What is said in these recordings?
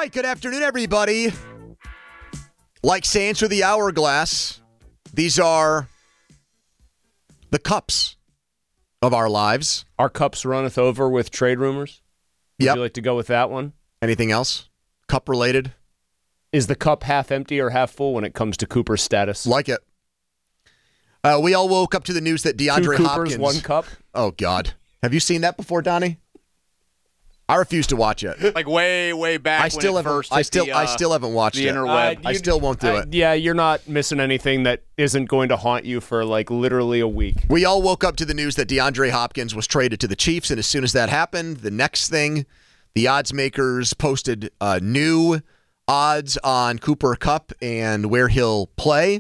right, good afternoon, everybody. Like sands through the hourglass, these are the cups of our lives. Our cups runneth over with trade rumors. Would Yep. you like to go with that one? Anything else? Cup related? Is the cup half empty or half full when it comes to Cooper's status? Like it. We all woke up to the news that DeAndre Two Coopers, Hopkins. one cup? Oh, God. Have you seen that before, Donnie? I refuse to watch it. Like way back. I still haven't watched the it. interweb. I still won't do it. Yeah, you're not missing anything that isn't going to haunt you for like literally a week. We all woke up to the news that DeAndre Hopkins was traded to the Chiefs, and as soon as that happened, the next thing, the odds makers posted new odds on Cooper Kupp and where he'll play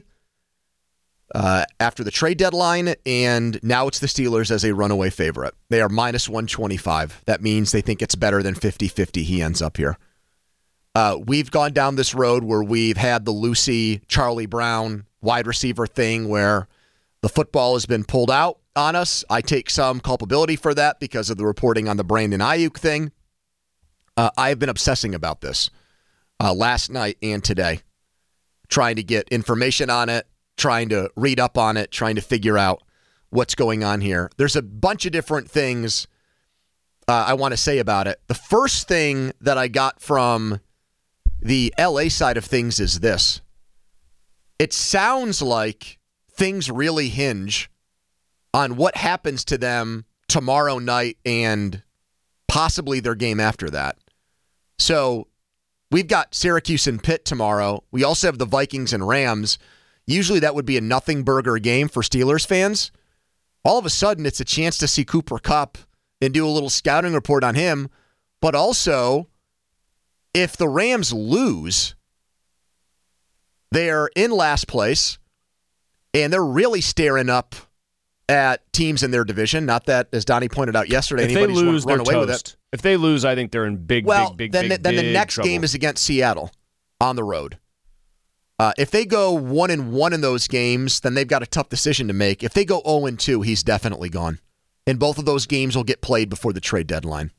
after the trade deadline, and now it's the Steelers as a runaway favorite. They are minus 125. That means they think it's better than 50-50 he ends up here. We've gone down this road where we've had the Lucy, Charlie Brown wide receiver thing where the football has been pulled out on us. I take some culpability for that because of the reporting on the Brandon Ayuk thing. I've been obsessing about this last night and today, trying to get information on it, trying to read up on it, trying to figure out what's going on here. There's a bunch of different things I want to say about it. The first thing that I got from the LA side of things is this. It sounds like things really hinge on what happens to them tomorrow night and possibly their game after that. So we've got Syracuse and Pitt tomorrow. We also have the Vikings and Rams. Usually that would be a nothing burger game for Steelers fans. All of a sudden, it's a chance to see Cooper Kupp and do a little scouting report on him. But also, if the Rams lose, they're in last place, and they're really staring up at teams in their division. Not that, as Donnie pointed out yesterday, if they anybody's lose, run they're away toast. with it. If they lose, I think they're in big Then the next trouble. game is against Seattle on the road. If they go 1-1 in those games, then they've got a tough decision to make. If they go 0-2, he's definitely gone. And both of those games will get played before the trade deadline.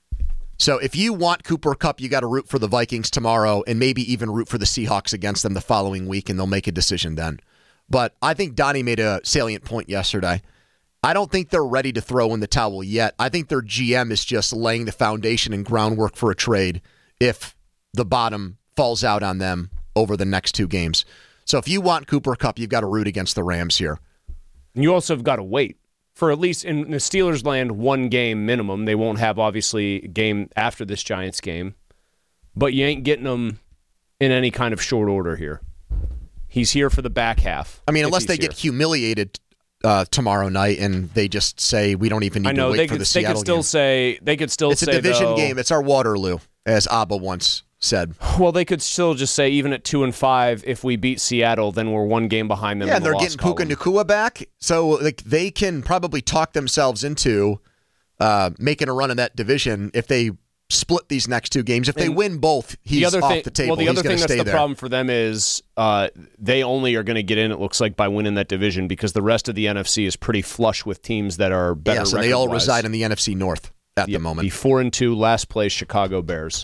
So if you want Cooper Kupp, you got to root for the Vikings tomorrow and maybe even root for the Seahawks against them the following week, and they'll make a decision then. But I think Donnie made a salient point yesterday. I don't think they're ready to throw in the towel yet. I think their GM is just laying the foundation and groundwork for a trade if the bottom falls out on them over the next two games. So if you want Cooper Kupp, you've got to root against the Rams here. And you also have got to wait for at least in the Steelers land one game minimum. They won't have, obviously, a game after this Giants game. But you ain't getting them in any kind of short order here. He's here for the back half. I mean, unless they get humiliated tomorrow night and they just say we don't even need to wait for the Seattle game. They could still say it's a division game. It's our Waterloo, as Abba once said. Well, they could still just say even at 2-5, if we beat Seattle, then we're one game behind them. Yeah, in the they're loss getting Puka Nacua back, so like they can probably talk themselves into making a run in that division if they split these next two games. If they win both, he's off the table. Well, the other thing that's the there. problem for them is they only are going to get in, it looks like, by winning that division because the rest of the NFC is pretty flush with teams that are better. Yes, and they all reside in the NFC North at the moment. The 4-2 last place Chicago Bears.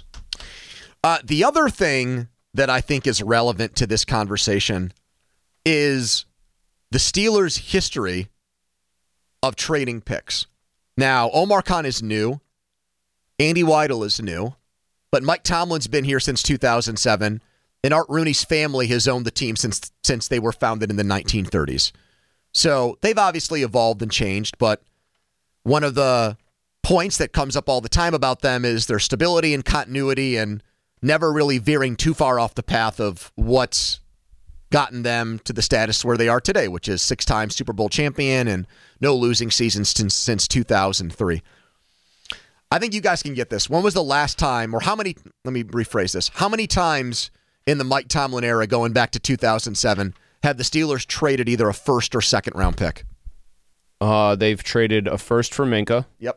The other thing that I think is relevant to this conversation is the Steelers' history of trading picks. Now, Omar Khan is new. Andy Weidel is new. But Mike Tomlin's been here since 2007. And Art Rooney's family has owned the team since they were founded in the 1930s. So they've obviously evolved and changed. But one of the points that comes up all the time about them is their stability and continuity and never really veering too far off the path of what's gotten them to the status where they are today, which is 6-time Super Bowl champion and no losing seasons since 2003. I think you guys can get this. When was the last time, or how many, let me rephrase this, how many times in the Mike Tomlin era going back to 2007 have the Steelers traded either a first or second round pick? They've traded a first for Minka. Yep.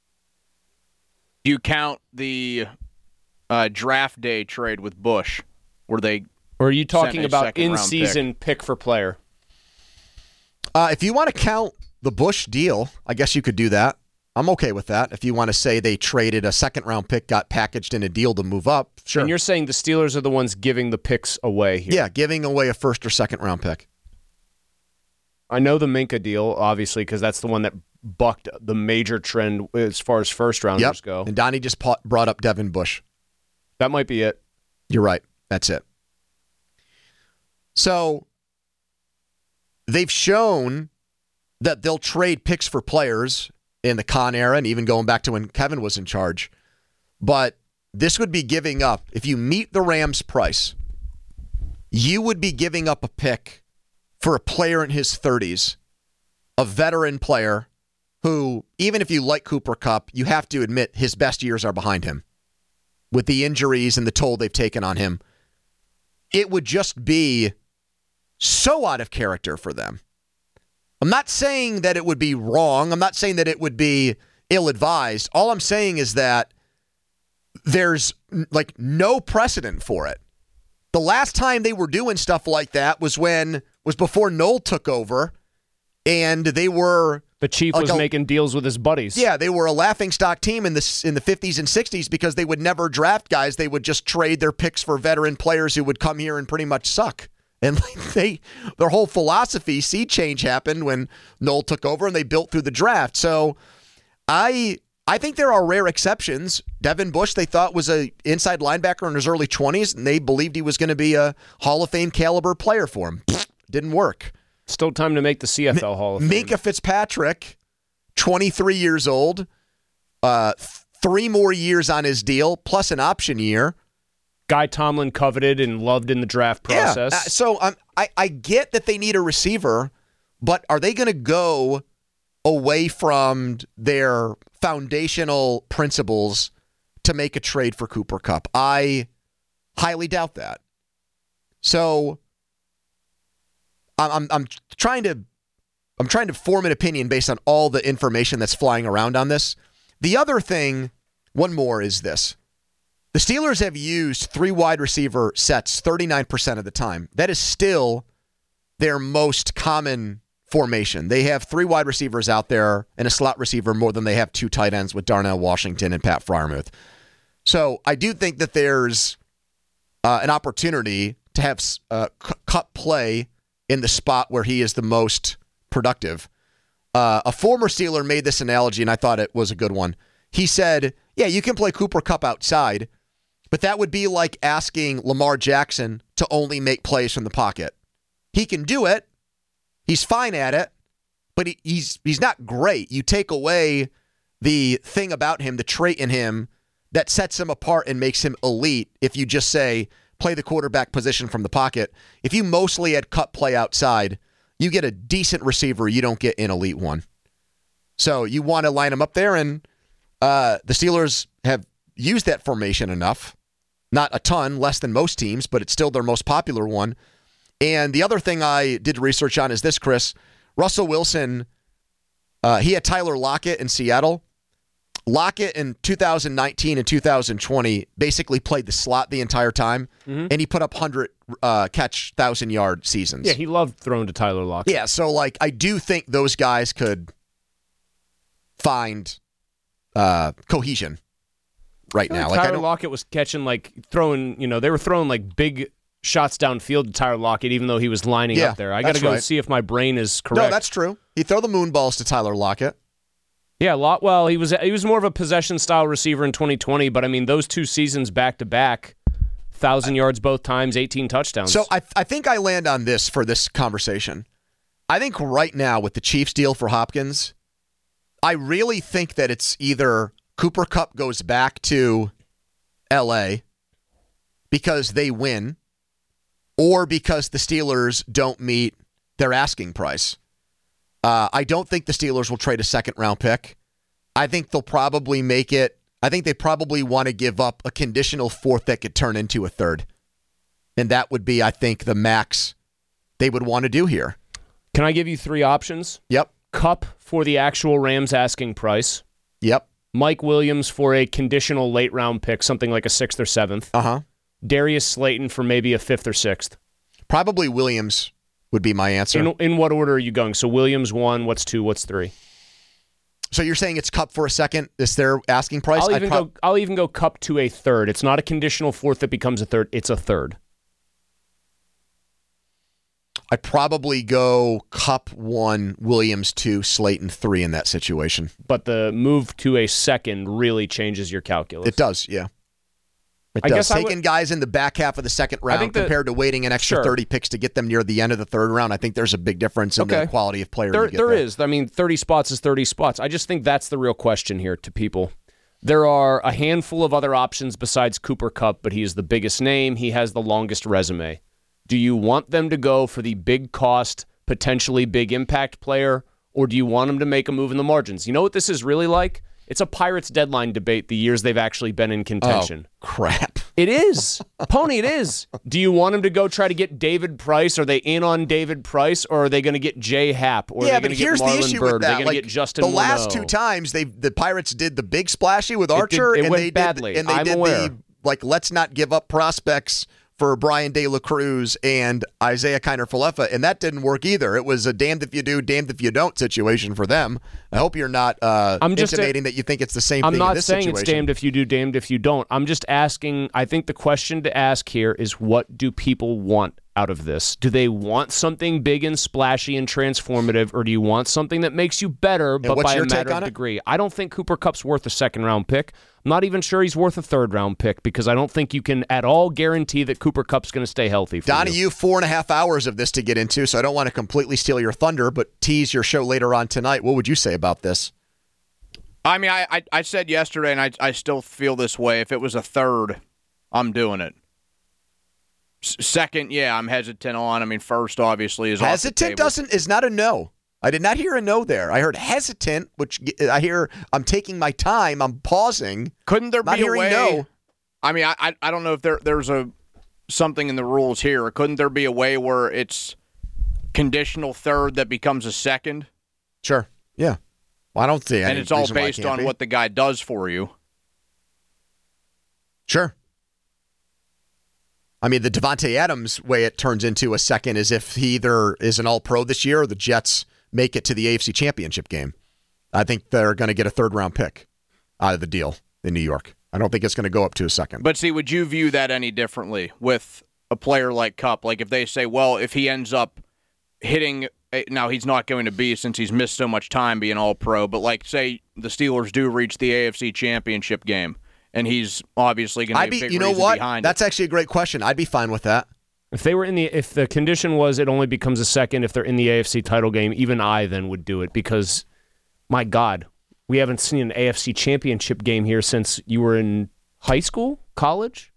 Do you count the draft day trade with Bush, where they or are you talking a about second-round in-season pick for player? If you want to count the Bush deal, I guess you could do that. I'm okay with that. If you want to say they traded a second-round pick, got packaged in a deal to move up, sure. And you're saying the Steelers are the ones giving the picks away here. Yeah, giving away a first or second-round pick. I know the Minka deal, obviously, because that's the one that bucked the major trend as far as first-rounders go. And Donnie just brought up Devin Bush. That might be it. You're right. That's it. So they've shown that they'll trade picks for players in the Khan era and even going back to when Kevin was in charge. But this would be giving up, if you meet the Rams' price, you would be giving up a pick for a player in his 30s, a veteran player who, even if you like Cooper Kupp, you have to admit his best years are behind him with the injuries and the toll they've taken on him. It would just be so out of character for them. I'm not saying that it would be wrong. I'm not saying that it would be ill-advised. All I'm saying is that there's like no precedent for it. The last time they were doing stuff like that was before Noel took over, and they were the chief was making deals with his buddies. Yeah, they were a laughingstock team in the 50s and 60s because they would never draft guys. They would just trade their picks for veteran players who would come here and pretty much suck. And their whole philosophy, sea change happened when Noel took over and they built through the draft. So I think there are rare exceptions. Devin Bush, they thought was an inside linebacker in his early 20s, and they believed he was going to be a Hall of Fame caliber player for him. Didn't work. Still time to make the CFL Hall of Fame. Minka Fitzpatrick, 23 years old, 3 more years on his deal, plus an option year. Guy Tomlin coveted and loved in the draft process. Yeah. So I get that they need a receiver, but are they going to go away from their foundational principles to make a trade for Cooper Kupp? I highly doubt that. So I'm trying to form an opinion based on all the information that's flying around on this. The other thing, one more, is this. The Steelers have used 3 wide receiver sets 39% of the time. That is still their most common formation. They have 3 wide receivers out there and a slot receiver more than they have 2 tight ends with Darnell Washington and Pat Freiermuth. So I do think that there's an opportunity to have Kupp play in the spot where he is the most productive. A former Steeler made this analogy, and I thought it was a good one. He said, yeah, you can play Cooper Kupp outside, but that would be like asking Lamar Jackson to only make plays from the pocket. He can do it. He's fine at it, but he's not great. You take away the thing about him, the trait in him that sets him apart and makes him elite if you just say, play the quarterback position from the pocket. If you mostly had Kupp play outside, you get a decent receiver. You don't get an elite one. So you want to line him up there, and the Steelers have used that formation enough. Not a ton, less than most teams, but it's still their most popular one. And the other thing I did research on is this, Chris. Russell Wilson, he had Tyler Lockett in Seattle. Lockett in 2019 and 2020 basically played the slot the entire time, and he put up 100-catch, 1,000-yard seasons. Yeah, he loved throwing to Tyler Lockett. Yeah, so I do think those guys could find cohesion right now. Tyler Lockett was catching, throwing, they were throwing big shots downfield to Tyler Lockett, even though he was lining up there. I got to go see if my brain is correct. No, that's true. He'd throw the moon balls to Tyler Lockett. Yeah, he was more of a possession-style receiver in 2020, but, those 2 seasons back-to-back, 1,000 yards both times, 18 touchdowns. So I think I land on this for this conversation. I think right now with the Chiefs deal for Hopkins, I really think that it's either Cooper Kupp goes back to L.A. because they win, or because the Steelers don't meet their asking price. I don't think the Steelers will trade a second-round pick. I think they'll probably make it. I think they probably want to give up a conditional 4th that could turn into a 3rd. And that would be, I think, the max they would want to do here. Can I give you 3 options? Yep. Kupp for the actual Rams asking price. Yep. Mike Williams for a conditional late-round pick, something like a 6th or 7th. Uh-huh. Darius Slayton for maybe a 5th or 6th. Probably Williams would be my answer. In what order are you going? So Williams 1, what's 2, what's 3? So you're saying it's Kupp for a second? Is their asking price? I'll even go Kupp to a third. It's not a conditional fourth that becomes a third. It's a third. I'd probably go Kupp 1, Williams 2, Slayton 3 in that situation. But the move to a second really changes your calculus. It does, yeah. It does. Taking guys in the back half of the second round compared to waiting an extra 30 picks to get them near the end of the third round, I think there's a big difference in the quality of player. There is. I mean, 30 spots is 30 spots. I just think that's the real question here to people. There are a handful of other options besides Cooper Kupp, but he is the biggest name. He has the longest resume. Do you want them to go for the big cost, potentially big impact player, or do you want them to make a move in the margins? You know what this is really like? It's a Pirates deadline debate the years they've actually been in contention. Oh, crap. It is. Pony, it is. Do you want them to go try to get David Price? Are they in on David Price, or are they going to get Jay Happ? Or are they going to get Marlon Byrd? Are they going to get Justin The last two times the Pirates did the big splashy with Archer, it went badly. Let's not give up prospects for Brian De La Cruz and Isaiah Kiner-Falefa, and that didn't work either. It was a damned if you do, damned if you don't situation for them. I hope you're not intimating that you think it's the same thing in this situation. I'm not saying it's damned if you do, damned if you don't. I'm just asking, I think the question to ask here is, what do people want out of this? Do they want something big and splashy and transformative, or do you want something that makes you better, but by a matter of degree? I don't think Cooper Kupp's worth a second-round pick. I'm not even sure he's worth a third-round pick because I don't think you can at all guarantee that Cooper Kupp's going to stay healthy for Donnie, you 4.5 hours of this to get into, so I don't want to completely steal your thunder, but tease your show later on tonight. What would you say about this? I mean, I said yesterday, and I still feel this way. If it was a third, I'm doing it. Second, yeah, I'm hesitant on. I mean, first, obviously, is hesitant is not a no. I did not hear a no there. I heard hesitant, which I hear I'm taking my time. I'm pausing. Couldn't there be a way? No. I mean, I don't know if there's something in the rules here. Couldn't there be a way where it's conditional third that becomes a second? Sure. Yeah. Well, I don't see any. And it's all based on what the guy does for you. Sure. I mean, the Devontae Adams way it turns into a second is if he either is an all-pro this year or the Jets make it to the AFC Championship game. I think they're going to get a third-round pick out of the deal in New York. I don't think it's going to go up to a second. But see, would you view that any differently with a player like Kupp? Like if they say, well, if he ends up hitting – now he's not going to be since he's missed so much time being all-pro, but like say the Steelers do reach the AFC Championship game and he's obviously going to be a big reason behind it. That's actually a great question. I'd be fine with that. If they were if the condition was it only becomes a second if they're in the AFC title game, even I then would do it because, my God, we haven't seen an AFC Championship game here since you were in high school, college,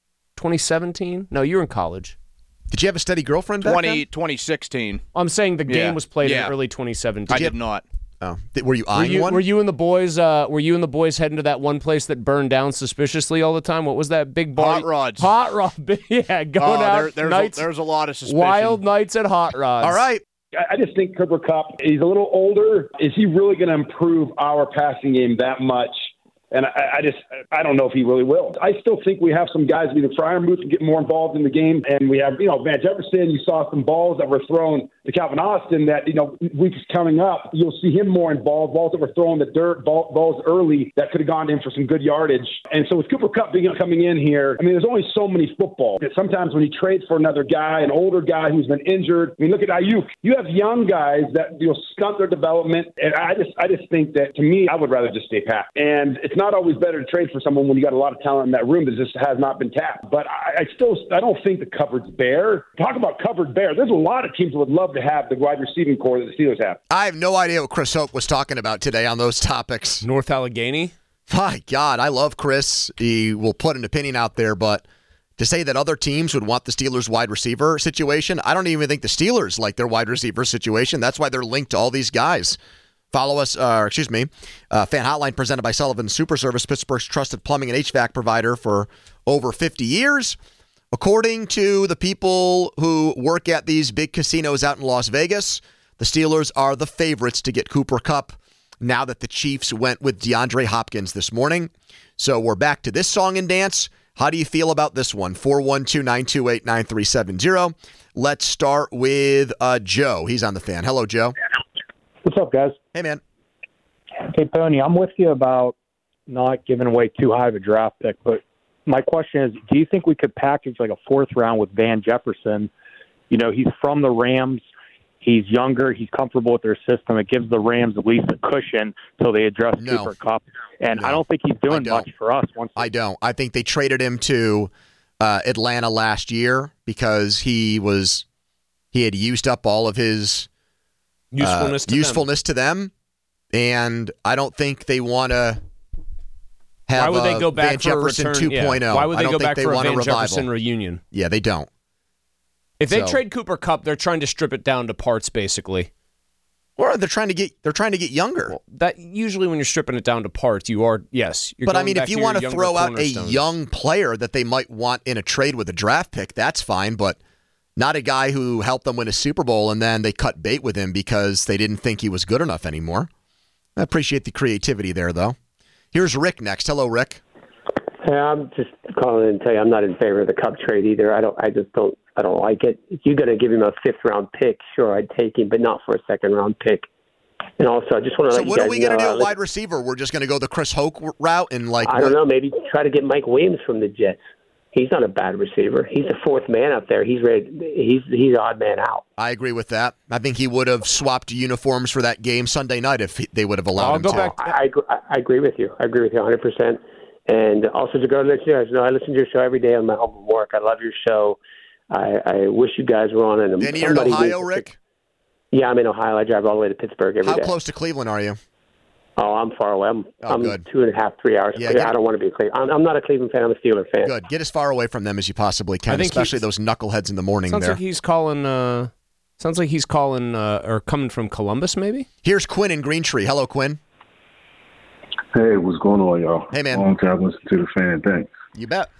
2017. No, you were in college. Did you have a steady girlfriend back then? 2016. I'm saying the game was played in early 2017. I did not. Oh, were you eyeing one? Were you and the boys? Were you and the boys heading to that one place that burned down suspiciously all the time? What was that big bar? Hot Rods. Hot Rod. Yeah, going out. There's a lot of suspicion. Wild nights at Hot Rods. All right. I just think Cooper Kupp, he's a little older. Is he really going to improve our passing game that much? And I don't know if he really will. I still think we have some guys, either Freiermuth, to get more involved in the game. And we have, Van Jefferson, you saw some balls that were thrown to Calvin Austin that, weeks coming up, you'll see him more involved, balls that were thrown in the dirt, balls early that could have gone to him for some good yardage. And so with Cooper Kupp coming in here, I mean, there's only so many football. Sometimes when he trades for another guy, an older guy who's been injured, I mean, look at Ayuk. You have young guys that stunt their development. And I just think that, to me, I would rather just stay pat. And it's not always better to trade for someone when you got a lot of talent in that room that just has not been tapped. But I don't think the cupboard's bare. Talk about cupboard bare. There's a lot of teams that would love to have the wide receiving core that the Steelers have. I have no idea what Chris Hope was talking about today on those topics. North Allegheny? My God, I love Chris. He will put an opinion out there, but to say that other teams would want the Steelers wide receiver situation, I don't even think the Steelers like their wide receiver situation. That's why they're linked to all these guys. Follow us, Fan Hotline presented by Sullivan Super Service, Pittsburgh's trusted plumbing and HVAC provider for over 50 years. According to the people who work at these big casinos out in Las Vegas, the Steelers are the favorites to get Cooper Kupp now that the Chiefs went with DeAndre Hopkins this morning. So we're back to this song and dance. How do you feel about this one? 412-928-9370. Let's start with Joe. He's on the Fan. Hello, Joe. What's up, guys? Hey, man. Hey, Pony, I'm with you about not giving away too high of a draft pick, but my question is, do you think we could package like a fourth round with Van Jefferson? You know, he's from the Rams. He's younger. He's comfortable with their system. It gives the Rams at least a cushion till they address Cooper Kupp. And I don't think he's doing much for us. I don't. I think they traded him to Atlanta last year because he had used up all of his usefulness to them. And I don't think they want to have Van Jefferson 2.0. Yeah. Why would they go back for a Van revival. Jefferson reunion? Yeah, they don't. If they trade Cooper Kupp, they're trying to strip it down to parts, basically. Or they're trying to get younger. Well, that usually when you're stripping it down to parts, you are But I mean, if you want to throw out a young player that they might want in a trade with a draft pick, that's fine. But not a guy who helped them win a Super Bowl and then they cut bait with him because they didn't think he was good enough anymore. I appreciate the creativity there, though. Here's Rick next. Hello, Rick. Hey, I'm just calling in to tell you I'm not in favor of the Kupp trade either. I don't like it. If you're going to give him a fifth-round pick, sure, I'd take him, but not for a second-round pick. And also, I just want to let you guys know. So what are we going to do at wide receiver? We're just going to go the Chris Hoke route and I don't know, maybe try to get Mike Williams from the Jets. He's not a bad receiver. He's the fourth man up there. He's ready. He's odd man out. I agree with that. I think he would have swapped uniforms for that game Sunday night if they would have allowed him to. I agree with you. I agree with you 100%. And also to go to let you guys know, I listen to your show every day on my home from work. I love your show. I wish you guys were on. And you're in Ohio, Rick? Yeah, I'm in Ohio. I drive all the way to Pittsburgh every day. How close to Cleveland are you? Oh, I'm far away. I'm good. 2.5, 3 hours. Yeah, I don't want to be a Cleveland. I'm not a Cleveland fan. I'm a Steeler fan. Good. Get as far away from them as you possibly can, especially those knuckleheads in the morning. Sounds like he's calling. Or coming from Columbus, maybe. Here's Quinn in Green Tree. Hello, Quinn. Hey, what's going on, y'all? Hey, man. Long time listening to the fan. Thanks. You bet.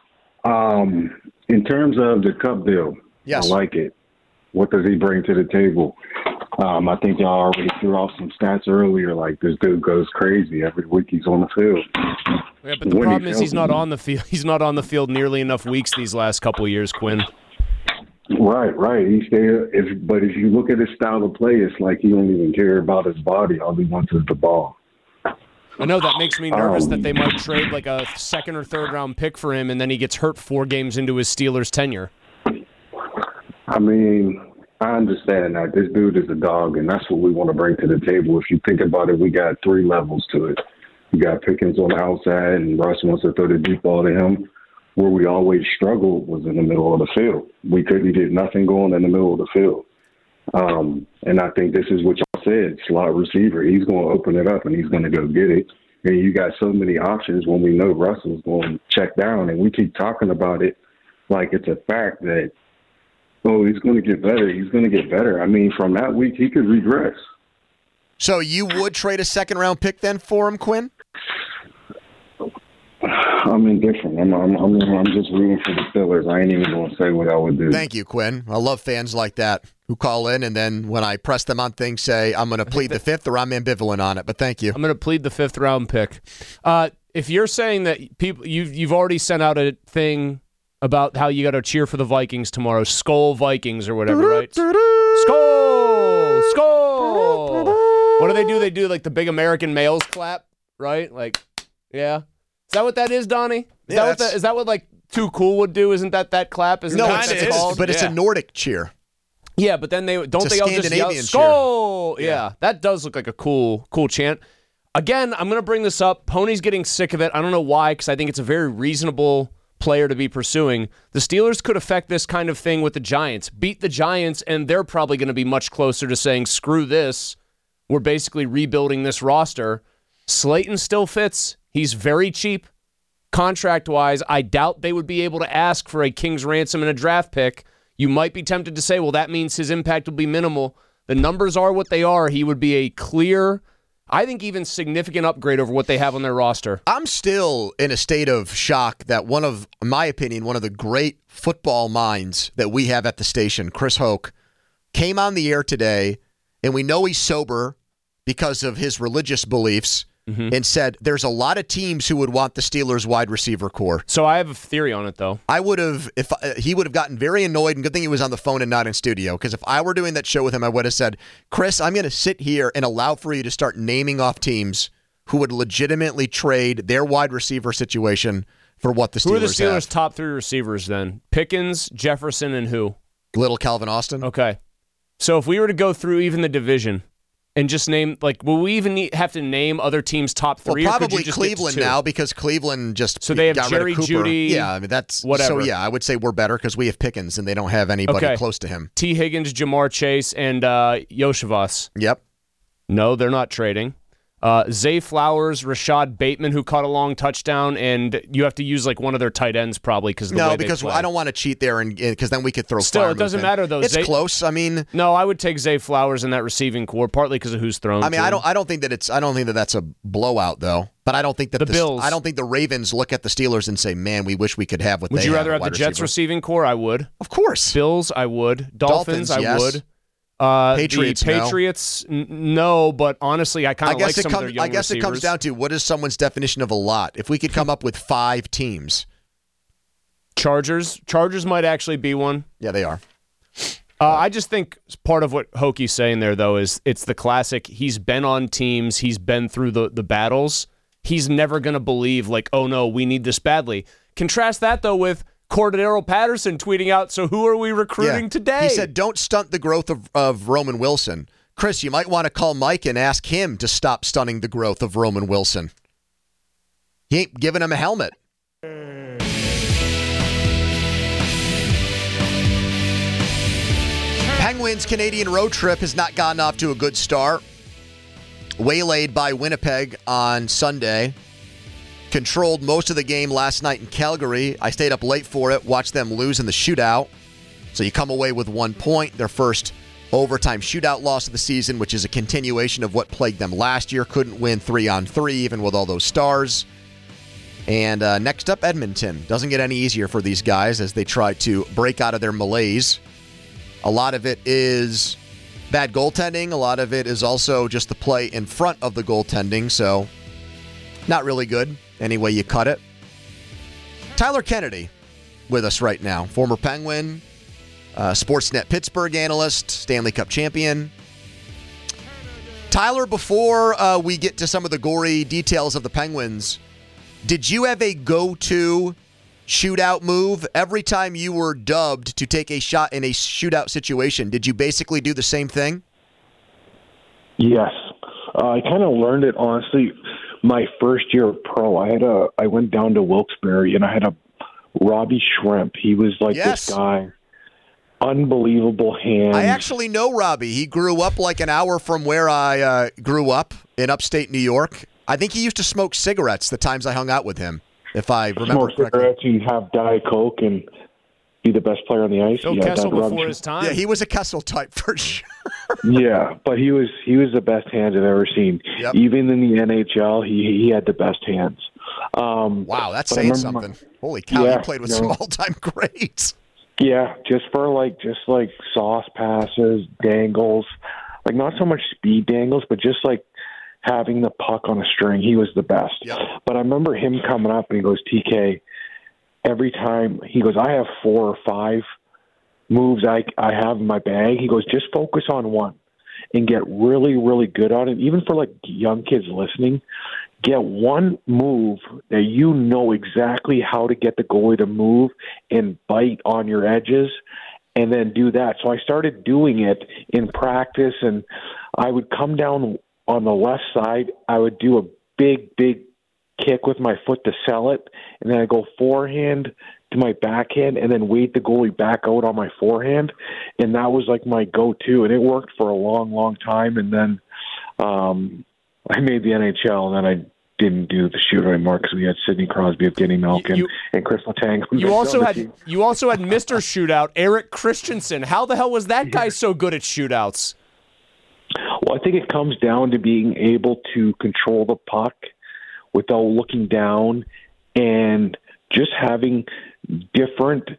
In terms of the Kupp deal, yes. I like it. What does he bring to the table? I think y'all already threw off some stats earlier. Like, this dude goes crazy every week he's on the field. Yeah, but the problem is he's not on the field. He's not on the field nearly enough weeks these last couple of years, Quinn. Right. He's there. But if you look at his style of play, it's like he don't even care about his body. All he wants is the ball. I know that makes me nervous that they might trade like a second or third round pick for him, and then he gets hurt 4 games into his Steelers tenure. I mean, I understand that this dude is a dog, and that's what we want to bring to the table. If you think about it, we got 3 levels to it. We got Pickens on the outside, and Russ wants to throw the deep ball to him. Where we always struggled was in the middle of the field. We couldn't get nothing going in the middle of the field. And I think this is what y'all said, slot receiver. He's going to open it up, and he's going to go get it. And you got so many options when we know Russell's going to check down, and we keep talking about it like it's a fact that, oh, he's going to get better. He's going to get better. I mean, from that week, he could regress. So you would trade a second-round pick then for him, Quinn? I'm indifferent. I'm just rooting for the Steelers. I ain't even going to say what I would do. Thank you, Quinn. I love fans like that who call in and then when I press them on things say I'm going to plead the fifth or I'm ambivalent on it. But thank you. I'm going to plead the 5th round pick. If you're saying that people you've already sent out a thing about how you got to cheer for the Vikings tomorrow, Skol Vikings or whatever, right? Skol! Skol! What do? They do like the big American males clap, right? Like, yeah. Is that what that is, Donnie? Is that what like Too Cool would do? Isn't that clap? Isn't that what it's called? But it's a Nordic cheer. Yeah, but then they all just yell Skol? Yeah, that does look like a cool chant. Again, I'm going to bring this up. Pony's getting sick of it. I don't know why, because I think it's a very reasonable player to be pursuing. The Steelers could affect this kind of thing with the Giants. Beat the Giants, and they're probably going to be much closer to saying, screw this. We're basically rebuilding this roster. Slayton still fits. He's very cheap contract-wise. I doubt they would be able to ask for a king's ransom and a draft pick. You might be tempted to say, well, that means his impact will be minimal. The numbers are what they are. He would be a clear, I think even significant upgrade over what they have on their roster. I'm still in a state of shock that in my opinion, one of the great football minds that we have at the station, Chris Hoke, came on the air today, and we know he's sober because of his religious beliefs. and said there's a lot of teams who would want the Steelers wide receiver core. So I have a theory on it, though. I would have, if he would have gotten very annoyed, and good thing he was on the phone and not in studio, because if I were doing that show with him, I would have said, Chris, I'm going to sit here and allow for you to start naming off teams who would legitimately trade their wide receiver situation for what the Steelers have. Who are the Steelers' top 3 receivers then? Pickens, Jefferson, and who? Little Calvin Austin. Okay. So if we were to go through even the division and just name, will we even have to name other teams' top 3? Well, or could probably you just Cleveland get to 2? now, because Cleveland just so they have got Jerry rid of Cooper. Jeudy. Yeah, I mean that's whatever. So yeah, I would say we're better because we have Pickens and they don't have anybody close to him. T. Higgins, Jamar Chase, and Yoshivas. Yep. No, they're not trading. Zay Flowers, Rashad Bateman, who caught a long touchdown, and you have to use one of their tight ends probably because I don't want to cheat there, and because then we could throw. Still, it doesn't matter though. It's close. I mean, no, I would take Zay Flowers in that receiving core, partly because of who's thrown. I mean, to I don't think that that's a blowout though. But I don't think that the Bills. I don't think the Ravens look at the Steelers and say, "Man, we wish we could have what." Would they you rather have the Jets receiving core? I would. Of course. Bills, I would. Dolphins, I yes. would. Patriots, the Patriots, no, but honestly, I kind of like some of their young I guess receivers. it comes down to what is someone's definition of a lot. If we could come up with 5 teams. Chargers might actually be one. Yeah, they are. I just think part of what Hoki's saying there, though, is it's the classic, he's been on teams, he's been through the battles. He's never going to believe, oh, no, we need this badly. Contrast that, though, with Cordero Patterson tweeting out, so who are we recruiting today? He said, don't stunt the growth of Roman Wilson. Chris, you might want to call Mike and ask him to stop stunting the growth of Roman Wilson. He ain't giving him a helmet. Penguins' Canadian road trip has not gotten off to a good start. Waylaid by Winnipeg on Sunday. Controlled most of the game last night in Calgary. I stayed up late for it, watched them lose in the shootout. So you come away with 1 point, their first overtime shootout loss of the season, which is a continuation of what plagued them last year. Couldn't win 3-on-3 even with all those stars. And next up, Edmonton. Doesn't get any easier for these guys as they try to break out of their malaise. A lot of it is bad goaltending. A lot of it is also just the play in front of the goaltending. So not really good any way you cut it. Tyler Kennedy with us right now. Former Penguin, Sportsnet Pittsburgh analyst, Stanley Cup champion. Tyler, before we get to some of the gory details of the Penguins, did you have a go-to shootout move? Every time you were dubbed to take a shot in a shootout situation, did you basically do the same thing? Yes. I kind of learned it, honestly, my first year of pro. I went down to Wilkes-Barre, and I had a Robbie Shrimp. He was this guy. Unbelievable hands. I actually know Robbie. He grew up an hour from where I grew up in upstate New York. I think he used to smoke cigarettes the times I hung out with him, if I remember correctly. Cigarettes, he'd have Diet Coke and be the best player on the ice. Phil Kessel before his time. Yeah, he was a Kessel type for sure. Yeah, but he was the best hands I've ever seen. Yep. Even in the NHL, he had the best hands. Wow, that's saying something. Holy cow, yeah, you played with some all-time greats. Yeah, just sauce passes, dangles, not so much speed dangles, but just having the puck on a string. He was the best. Yep. But I remember him coming up and he goes, TK, every time he goes, I have 4 or 5 moves I have in my bag. He goes, just focus on one and get really, really good on it. Even for young kids listening, get one move that you know exactly how to get the goalie to move and bite on your edges, and then do that. So I started doing it in practice, and I would come down on the left side. I would do a big, big kick with my foot to sell it, and then I go forehand to my backhand and then wait the goalie back out on my forehand. And that was my go-to, and it worked for a long, long time. And then I made the NHL, and then I didn't do the shoot anymore because we had Sidney Crosby, Evgeny Malkin, and Chris Letang. You also had Mr. Shootout, Eric Christensen. How the hell was that guy so good at shootouts? Well, I think it comes down to being able to control the puck without looking down and just having different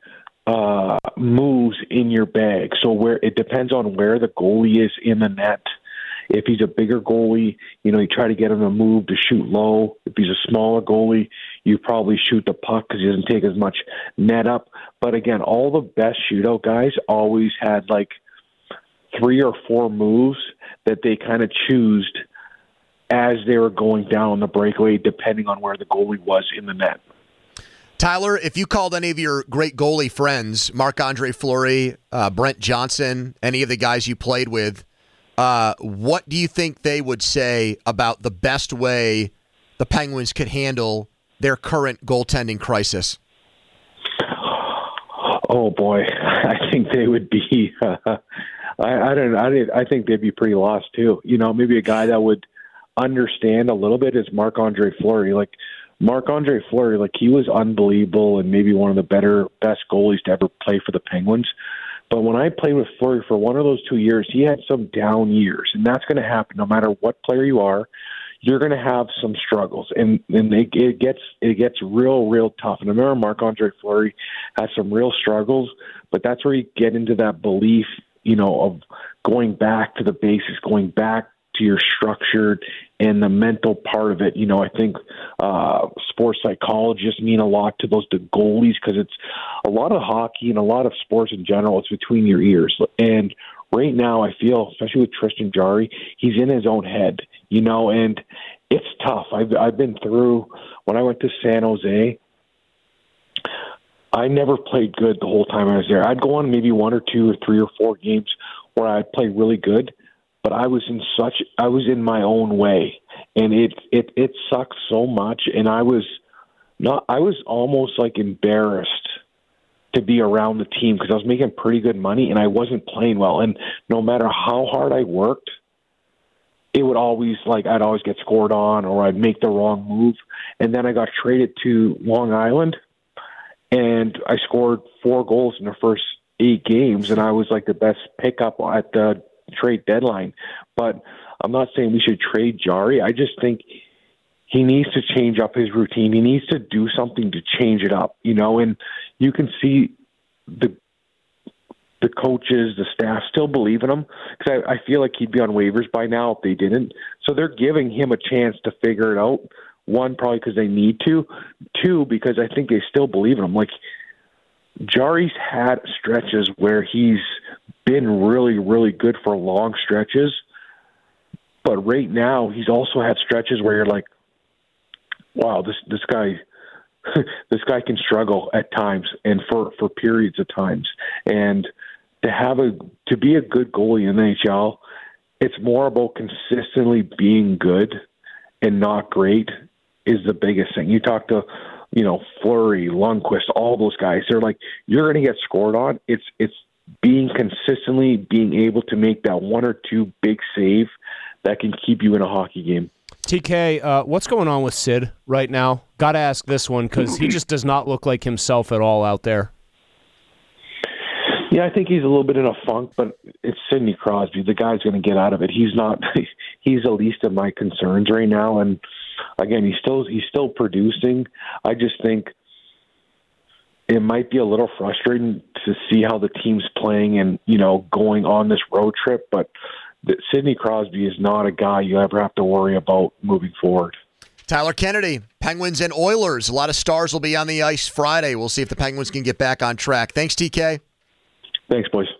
moves in your bag. So where it depends on where the goalie is in the net. If he's a bigger goalie, you try to get him to move to shoot low. If he's a smaller goalie, you probably shoot the puck because he doesn't take as much net up. But again, all the best shootout guys always had like 3 or 4 moves that they kind of choosed as they were going down the breakaway, depending on where the goalie was in the net. Tyler, if you called any of your great goalie friends, Marc-Andre Fleury, Brent Johnson, any of the guys you played with, what do you think they would say about the best way the Penguins could handle their current goaltending crisis? Oh boy, I think they would be. I think they'd be pretty lost too. Maybe a guy that would understand a little bit is Marc-Andre Fleury. Like Marc-Andre Fleury, like he was unbelievable and maybe one of the best goalies to ever play for the Penguins. But when I played with Fleury for one of those 2 years, he had some down years, and that's going to happen no matter what player you are. You're going to have some struggles, and it gets real tough. And I remember Marc-Andre Fleury had some real struggles, but that's where you get into that belief, of going back to the basics, going back to your structured and the mental part of it. I think sports psychologists mean a lot to the goalies because it's a lot of hockey and a lot of sports in general. It's between your ears. And right now I feel, especially with Tristan Jarry, he's in his own head, and it's tough. I've been through when I went to San Jose. I never played good the whole time I was there. I'd go on maybe 1 or 2 or 3 or 4 games where I'd play really good, but I was in my own way, and it sucked so much. And I was almost like embarrassed to be around the team because I was making pretty good money and I wasn't playing well. And no matter how hard I worked, it would always I'd always get scored on or I'd make the wrong move. And then I got traded to Long Island and I scored 4 goals in the first 8 games, and I was like the best pickup at the trade deadline. But I'm not saying we should trade Jarry. I just think he needs to change up his routine. He needs to do something to change it up, and you can see the coaches, the staff still believe in him because I feel like he'd be on waivers by now if they didn't. So they're giving him a chance to figure it out. 1, probably because they need to. 2, because I think they still believe in him. Like Jarry's had stretches where he's been really, really good for long stretches. But right now, he's also had stretches where you're like, wow, this guy this guy can struggle at times and for periods of times. And to be a good goalie in the NHL, it's more about consistently being good and not great is the biggest thing. You talk to, Fleury, Lundqvist, all those guys, they're like, you're going to get scored on. It's being able to make that 1 or 2 big save that can keep you in a hockey game. TK, what's going on with Sid right now? Got to ask this one because he just does not look like himself at all out there. Yeah, I think he's a little bit in a funk, but it's Sidney Crosby. The guy's going to get out of it. He's not. He's the least of my concerns right now. And again, he's still producing. I just think it might be a little frustrating to see how the team's playing and going on this road trip. But Sidney Crosby is not a guy you ever have to worry about moving forward. Tyler Kennedy, Penguins and Oilers. A lot of stars will be on the ice Friday. We'll see if the Penguins can get back on track. Thanks, TK. Thanks, boys.